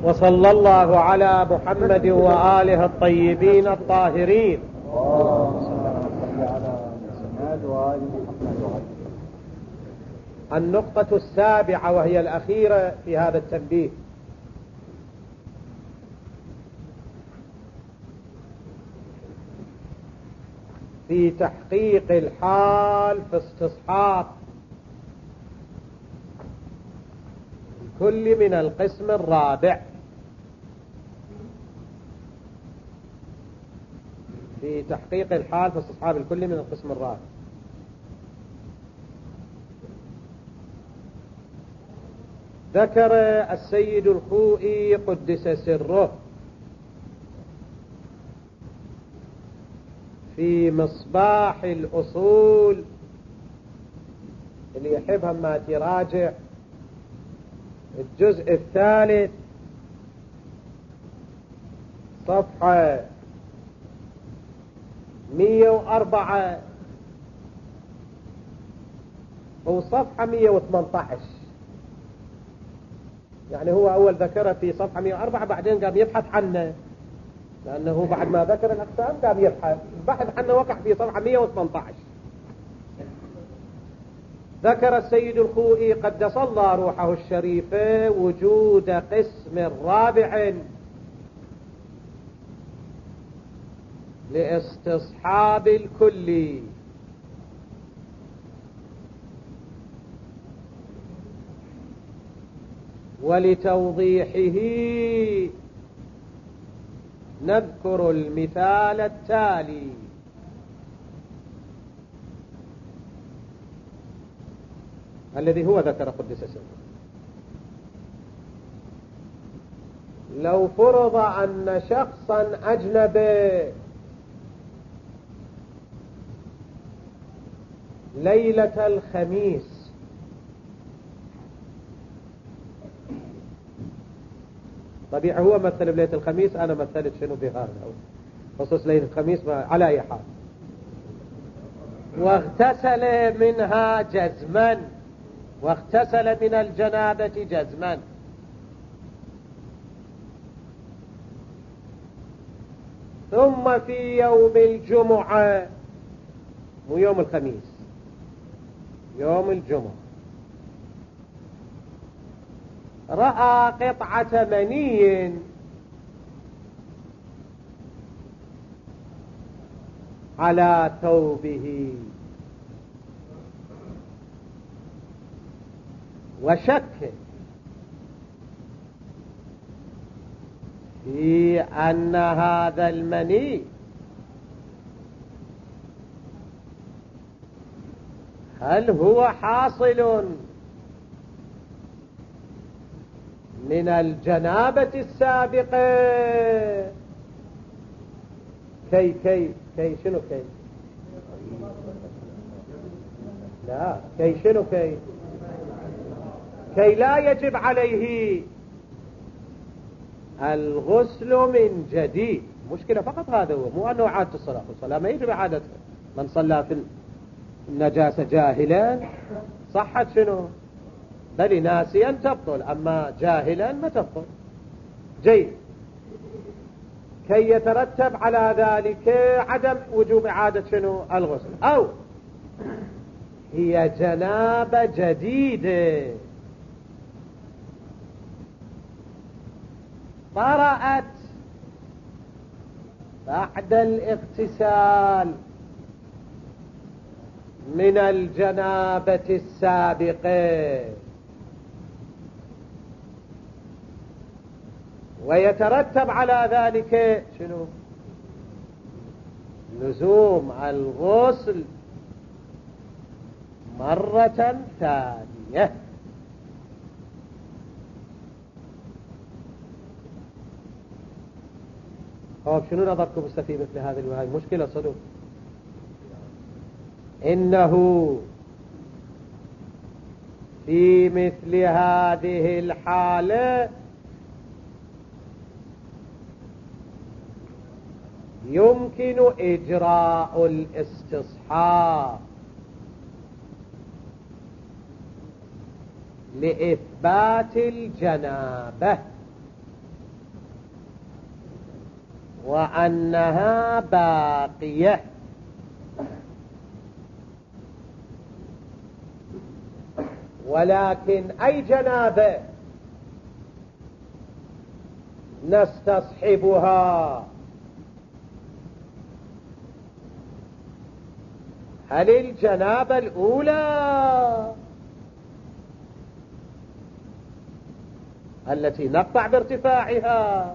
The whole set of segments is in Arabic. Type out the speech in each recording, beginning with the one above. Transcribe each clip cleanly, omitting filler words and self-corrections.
وصلى الله على محمد وآله الطيبين الطاهرين. النقطة السابعة وهي الأخيرة في هذا التنبيه: في تحقيق الحال في استصحاب الكل من القسم الرابع. في تحقيق الحال في استصحاب الكل من القسم الرابع. ذكر السيد الخوئي قدس سره في مصباح الأصول، اللي يحبها ما تراجع الجزء الثالث صفحة 104 أو صفحة 118. يعني هو أول ذكره في صفحة 104، بعدين قام يبحث عنه، لأنه بعد ما ذكر الأقسام قام يبحث. البحث عنه وقع في صفحة 118. ذكر السيد الخوئي قدس الله روحه الشريفة وجود قسم رابع لاستصحاب الكل، ولتوضيحه نذكر المثال التالي: الذي هو ذكر قدس سره. لو فرض أن شخصا أجنبي ليلة الخميس طبيعي هو مثل بليلة الخميس، أنا مثلت شنو في هذا خصوص ليلة الخميس على أي حال، واغتسل منها جزما، واغتسل من الجنابة جزما، ثم في يوم الجمعة، مو يوم الخميس، يوم الجمعة، رأى قطعة مني على ثوبه وشك في أن هذا المني هل هو حاصل من الجنابة السابقة؟ كي شنو كي؟ لا، كي شنو كي لا يجب عليه الغسل من جديد. مشكلة فقط هذا هو، مو أنه عادة الصلاة. الصلاة ما يجب عادتها. من صلى في النجاسة جاهلا صحت شنو؟ بل ناسيا تبطل، أما جاهلا ما تبطل. جيد. كي يترتب على ذلك عدم وجوب إعادة شنو؟ الغسل. أو هي جنابة جديدة طرأت بعد الاغتسال من الجنابة السابقة، ويترتب على ذلك شنو؟ لزوم الغسل مرة ثانية. طيب شنو نظركم في مثل هذه الوهاي؟ مشكلة صدق. إنه في مثل هذه الحالة يمكن إجراء الاستصحاب لإثبات الجنابة وأنها باقية. ولكن أي جنابة نستصحبها؟ هل الجنابة الأولى التي نقطع بارتفاعها،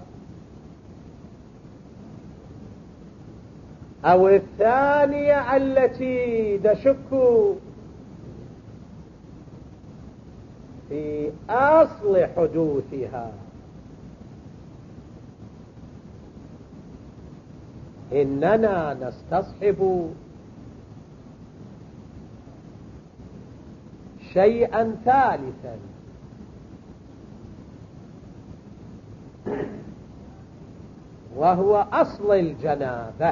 أو الثانية التي نشك في أصل حدوثها؟ إننا نستصحب شيئا ثالثا، وهو أصل الجنابة.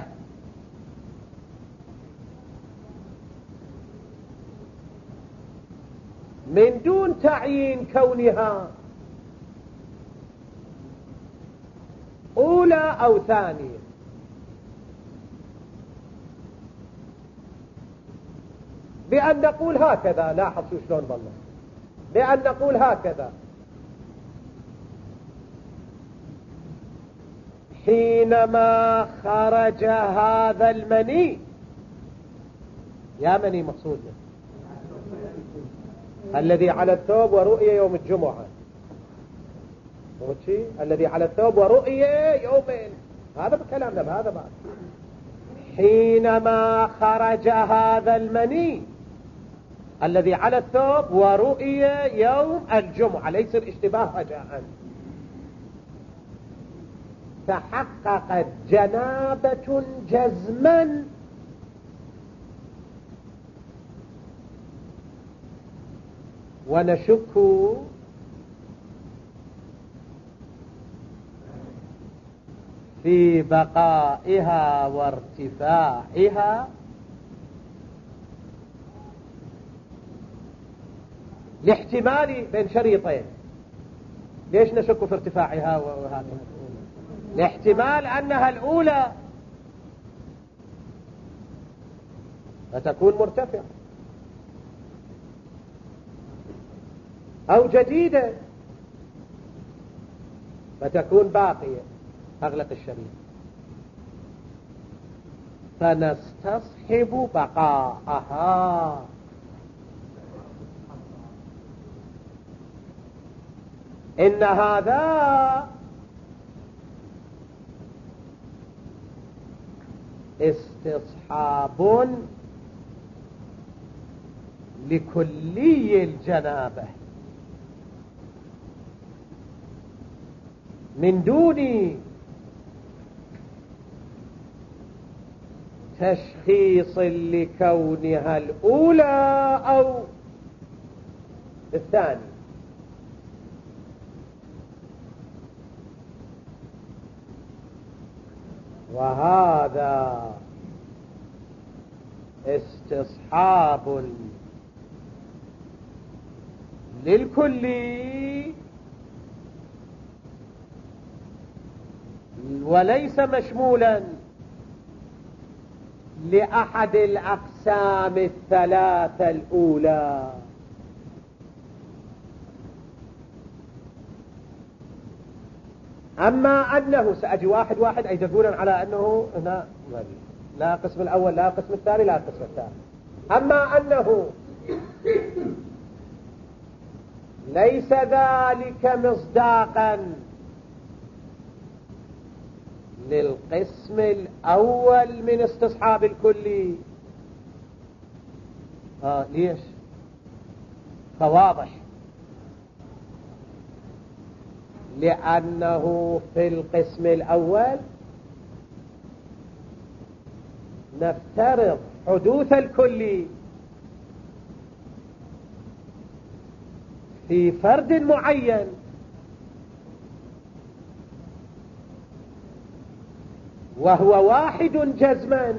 من دون تعيين كونها أولى أو ثانية، بأن نقول هكذا. لاحظ شلون ظلنا، بأن نقول هكذا: حينما خرج هذا المني، يا مني مقصودنا الذي على الثوب ورؤية يوم الجمعة، الذي على الثوب ورؤية يومين، هذا بكلامنا بهذا بعد. حينما خرج هذا المني الذي على الثوب ورؤية يوم الجمعة، ليس الاشتباه رجاء، تحققت جنابة جزما ونشك في بقائها وارتفاعها لاحتمال بين شريطين. ليش نشك في ارتفاعها وهذا؟ لاحتمال أنها الأولى فتكون مرتفعة، أو جديدة فتكون باقية. أغلق الشريط، فنستصحب بقاءها. إن هذا استصحاب لكلي الجنابة من دون تشخيص لكونها الأولى أو الثانية. وهذا استصحاب للكلي وليس مشمولا لأحد الأقسام الثلاثة الأولى. أما أنه سأجي واحد واحد أي تقولا على أنه هنا لا قسم الأول لا قسم الثاني لا قسم الثاني. أما أنه ليس ذلك مصداقا للقسم الأول من استصحاب الكلي. ليش؟ فواضح، لأنه في القسم الأول نفترض حدوث الكلي في فرد معين، وهو واحد جزما،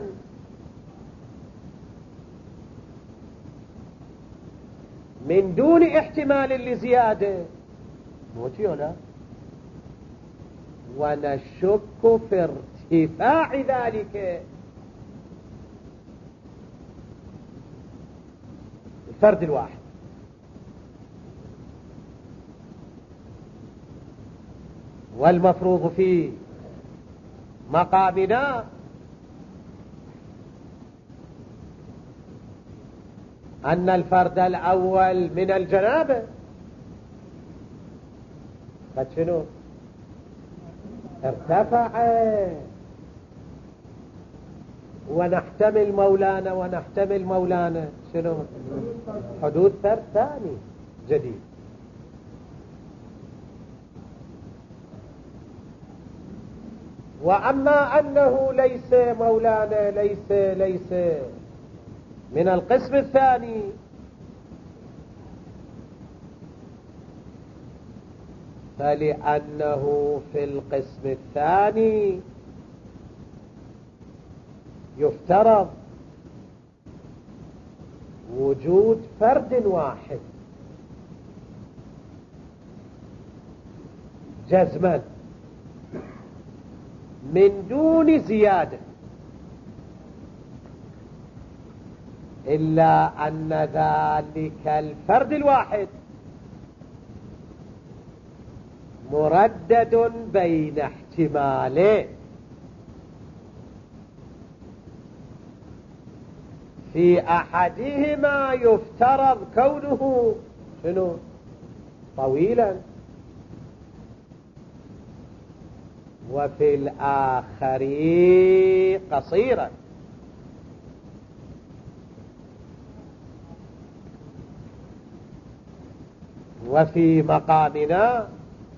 من دون احتمال لزيادة. موتي ولا؟ ونشك في انتفاع ذلك الفرد الواحد. والمفروض في مقامنا أن الفرد الأول من الجنابة قد شنو ارتفع، ونحتمل مولانا شنو حدوث فرد ثاني جديد. وأما أنه ليس مولانا ليس من القسم الثاني، فلأنه في القسم الثاني يفترض وجود فرد واحد جزما من دون زيادة، إلا أن ذلك الفرد الواحد مردد بين احتمالين، في أحدهما يفترض كونه شنو طويلا، وفي الآخر قصيرا. وفي مقامنا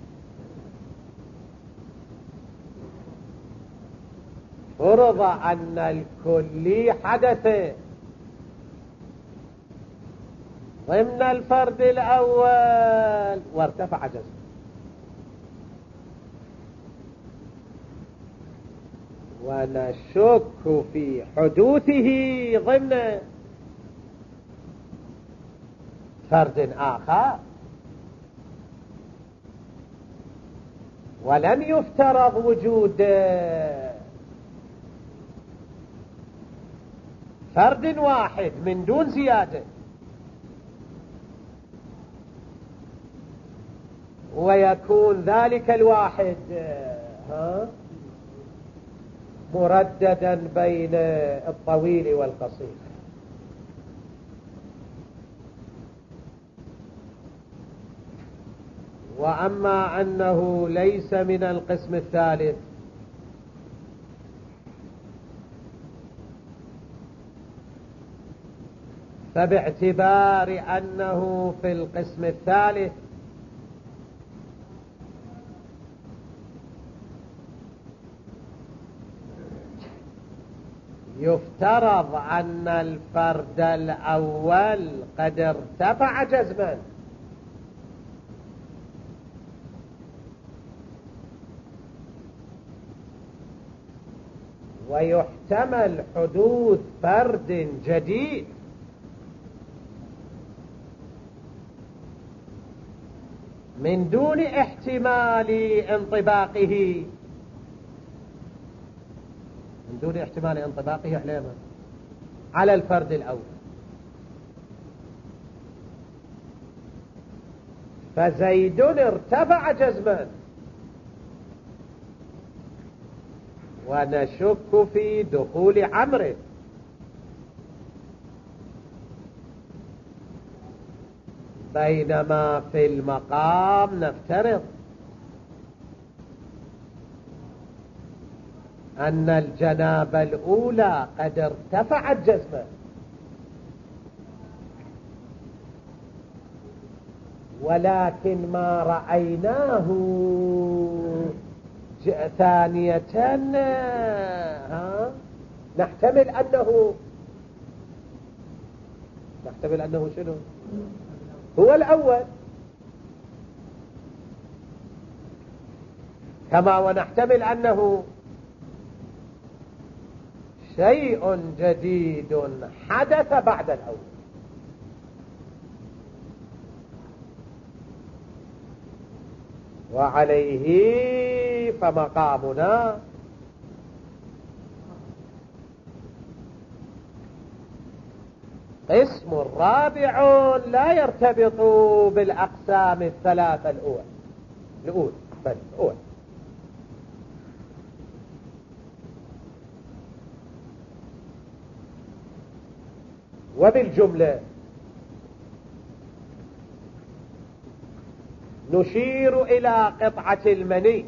فرض أن الكلي حدث ضمن الفرد الأول وارتفع جزء، ونشك في حدوثه ضمن فرد آخر، ولم يفترض وجود فرد واحد من دون زيادة، ويكون ذلك الواحد مرددا بين الطويل والقصير. وأما أنه ليس من القسم الثالث، فباعتبار أنه في القسم الثالث يفترض أن الفرد الأول قد ارتفع جزما، ويحتمل حدوث فرد جديد من دون احتمال انطباقه، من دون احتمال انطباقه على الفرد الأول. فزيد ارتفع جزما، ونشك في دخول عمرو، بينما في المقام نفترض أن الجنابة الأولى قد ارتفعت جزما، ولكن ما رأيناه ثانية نحتمل أنه شنو هو الأول، كما ونحتمل أنه شيء جديد حدث بعد الأول. وعليه فمقامنا قسم رابع لا يرتبط بالأقسام الثلاثة الأولى بل الأولى. وبالجملة نشير إلى قطعة المني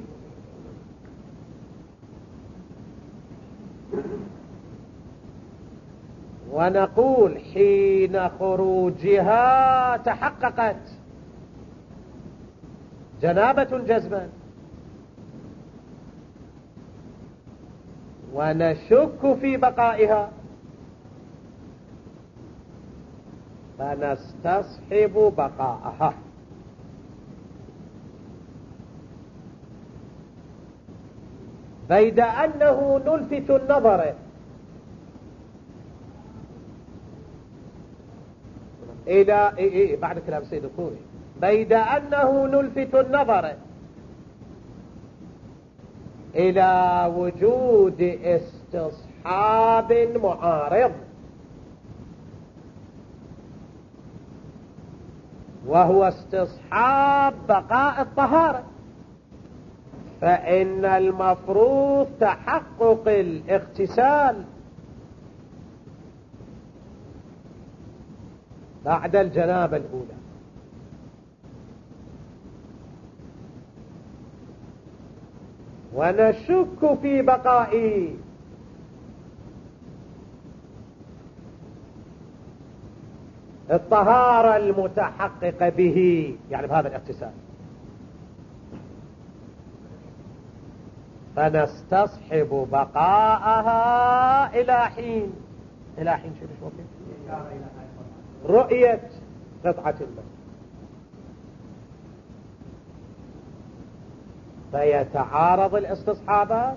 ونقول حين خروجها تحققت جنابة جزما، ونشك في بقائها فنستصحب بقاءها. بيد أنه نلفت النظر إلى بعد كلام سيد الخوري، بيد أنه نلفت النظر إلى وجود استصحاب معارض، وهو استصحاب بقاء الطهارة، فإن المفروض تحقق الاغتسال بعد الجنابة الأولى. ونشك في بقاء الطهارة المتحققة به، يعني بهذا الاغتسال، فنستصحب بقاءها إلى حين شو رؤية قطعة الماء، فيتعارض الاستصحابات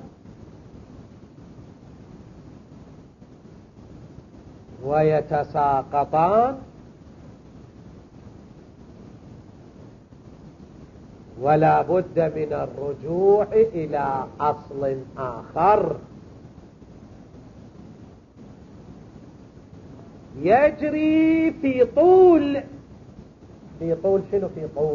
ويتساقطان، ولا بد من الرجوع إلى أصل آخر يجري في طول شنو؟ في طول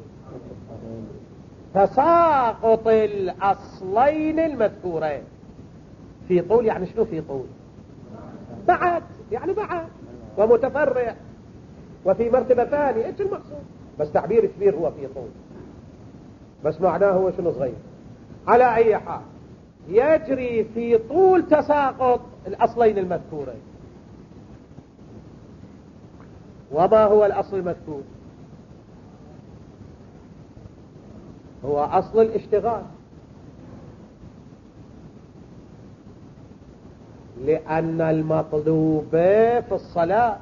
تساقط الأصلين المذكورين. في طول يعني شنو؟ في طول بعد، يعني بعد ومتفرع وفي مرتبة ثانية. ايش المقصود؟ بس تعبير كبير هو في طول، بس معناه هو شنو؟ صغير. على أي حال يجري في طول تساقط الأصلين المذكورين. وما هو الأصل المذكور؟ هو أصل الاشتغال، لأن المطلوب في الصلاة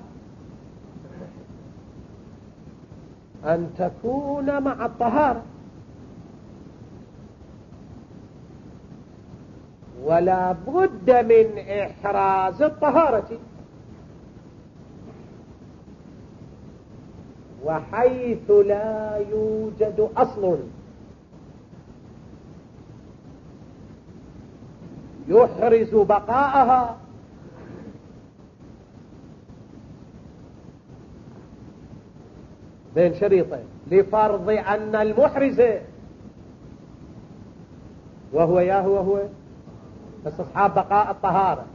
أن تكون مع الطهارة، ولا بد من إحراز الطهارة. وحيث لا يوجد أصل يحرز بقاءها بين شريطين، لفرض أن المحرز وهو استصحاب بقاء الطهارة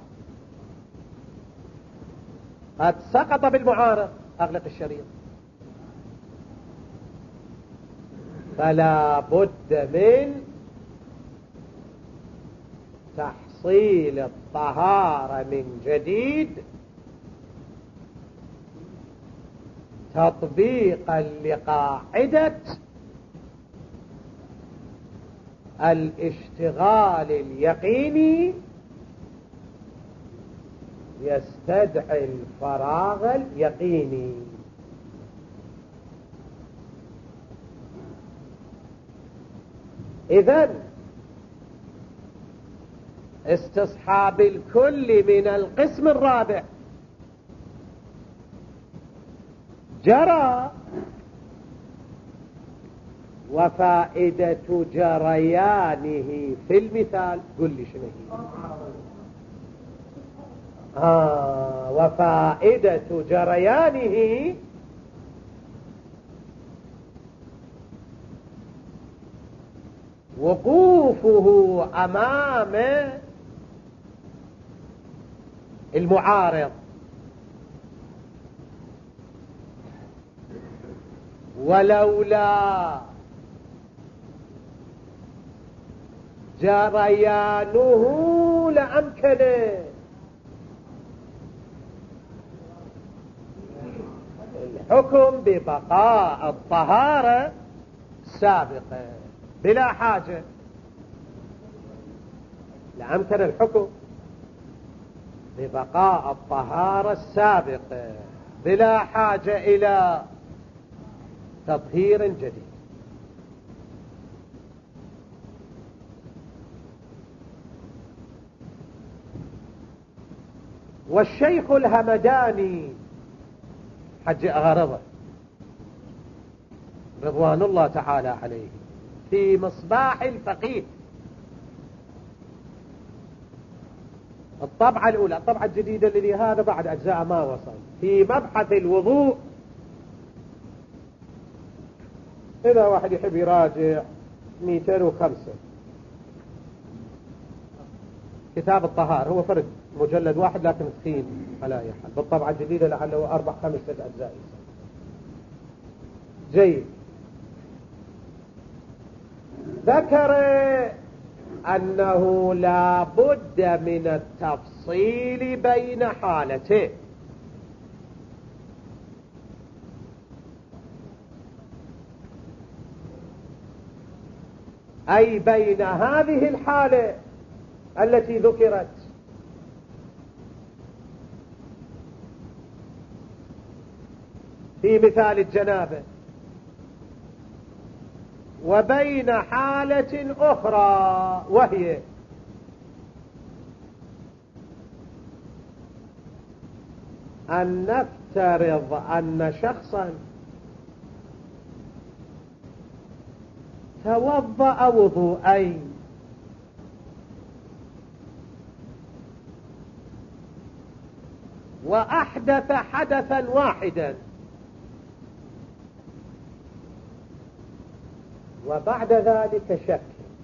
قد سقط بالمعارض، أغلق الشريط. فلا بد من تحصيل الطهارة من جديد تطبيقا لقاعدة الاشتغال اليقيني يستدعي الفراغ اليقيني. إذن استصحاب الكل من القسم الرابع جرى، وفائدة جريانه في المثال قل لي شنو هي؟ وفائدة جريانه وقوفه أمام المعارض، ولولا جريانه لأمكن الحكم ببقاء الطهارة السابقة بلا حاجة، لأمكن الحكم ببقاء الطهارة السابقة بلا حاجة إلى تطهير جديد. والشيخ الهمداني حج أغرضه رضوان الله تعالى عليه في مصباح الفقيه الطبعة الأولى، الطبعة الجديدة اللي هذا بعد أجزاء ما وصل، في مبحث الوضوء، إذا واحد يحب يراجع 205 كتاب الطهار، هو فرد مجلد واحد لكن تخين على أي حال، بالطبعة الجديدة لعله 4-5 أجزاء. جيد. ذكر أنه لا بد من التفصيل بين حالتين، أي بين هذه الحالة التي ذكرت في مثال الجنابة وبين حالة أخرى، وهي أن نفترض أن شخصا توضأ وضوءين وأحدث حدثا واحدا، وبعد ذلك شك،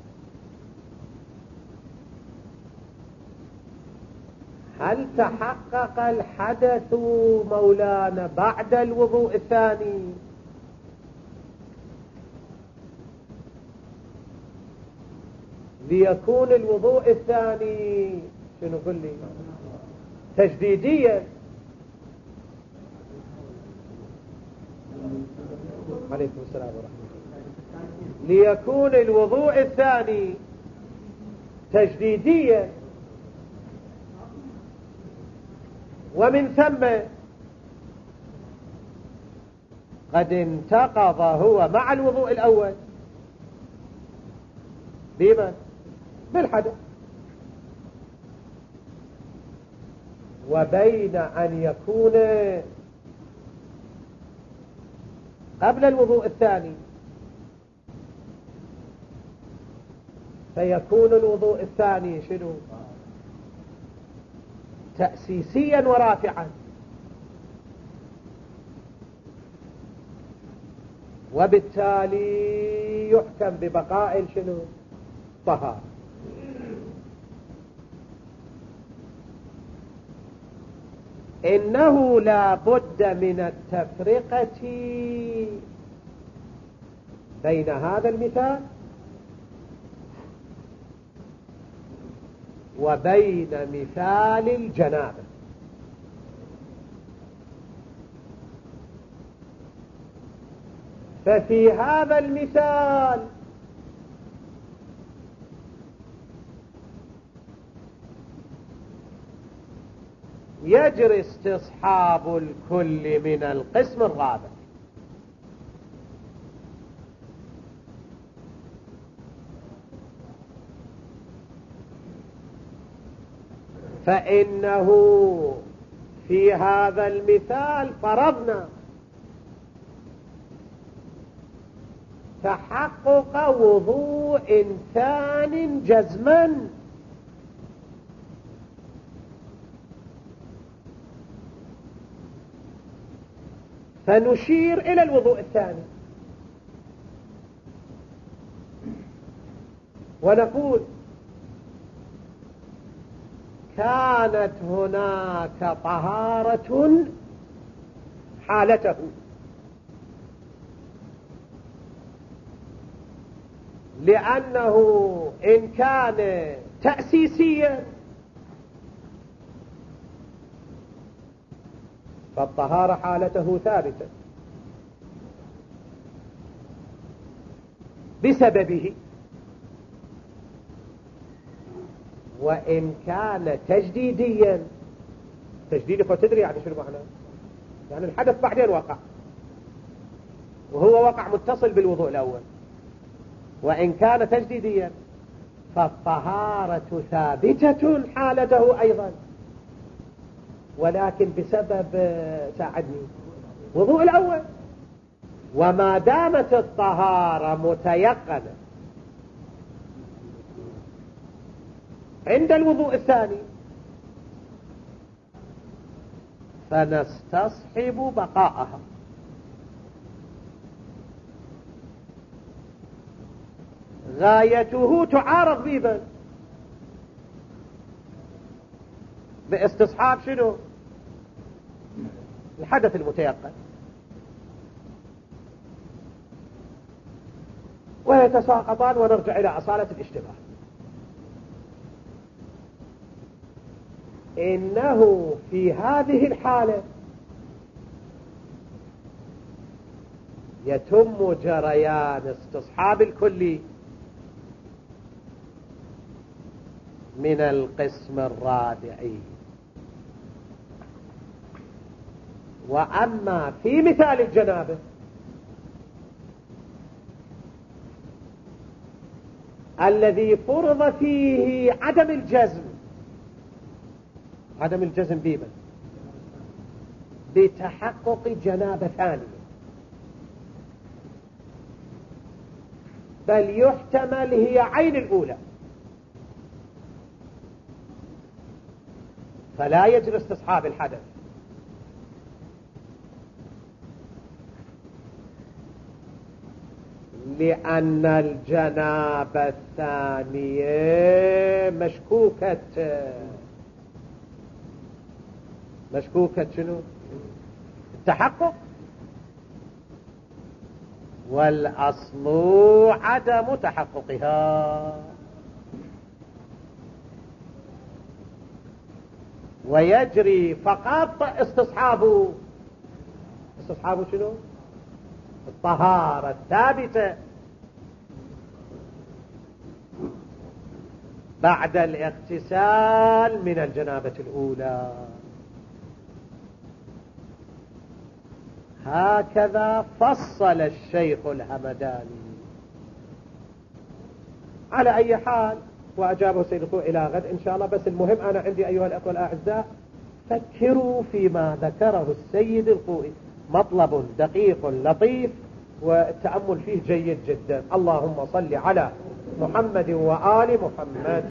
هل تحقق الحدث مولانا بعد الوضوء الثاني ليكون الوضوء الثاني شنو قل لي تجديديا؟ عليكم السلام ورحمة الله. ليكون الوضوء الثاني تجديديا، ومن ثم قد انتقض هو مع الوضوء الأول بمن؟ بالحدث. وبين أن يكون قبل الوضوء الثاني فيكون الوضوء الثاني شنو؟ تأسيسيا ورافعا، وبالتالي يحكم ببقاء شنو؟ طهارة. إنه لا بد من التفرقة بين هذا المثال وبين مثال الجنابة. ففي هذا المثال يجري استصحاب الكل من القسم الرابع، فإنه في هذا المثال فرضنا تحقق وضوء ثان جزما فنشير إلى الوضوء الثاني ونقول كانت هناك طهارة حالته، لأنه إن كان تأسيسيا فالطهارة حالته ثابتة بسببه، وإن كان تجديديا، تجديدي فتدري يعني شنو معناه؟ يعني الحدث بعدين وقع وهو وقع متصل بالوضوء الأول، وإن كان تجديديا فالطهارة ثابتة حالته أيضا، ولكن بسبب ساعدني وضوء الأول. وما دامت الطهارة متيقنة عند الوضوء الثاني فنستصحب بقاءها. غايته تعارض بيبا باستصحاب شنو؟ الحدث المتيقن، ويتساقطان ونرجع إلى أصالة الاشتباه. إنه في هذه الحالة يتم جريان استصحاب الكلي من القسم الرابع. وأما في مثال الجنابة الذي فرض فيه عدم الجزم بيبا بتحقق جنابة ثانية، بل يحتمل هي عين الأولى، فلا يجري استصحاب الحدث، لأن الجنابة الثانية مشكوكة شنو؟ التحقق، والأصل عدم تحققها، ويجري فقط استصحاب شنو؟ الطهارة الثابتة بعد الاغتسال من الجنابة الأولى. هكذا فصل الشيخ الهمداني. على أي حال، وأجابه سيد الخوئي إلى غد إن شاء الله. بس المهم أنا عندي أيها الأخوة الأعزاء، فكروا فيما ذكره السيد الخوئي، مطلب دقيق لطيف والتأمل فيه جيد جدا. اللهم صل على محمد وآل محمد.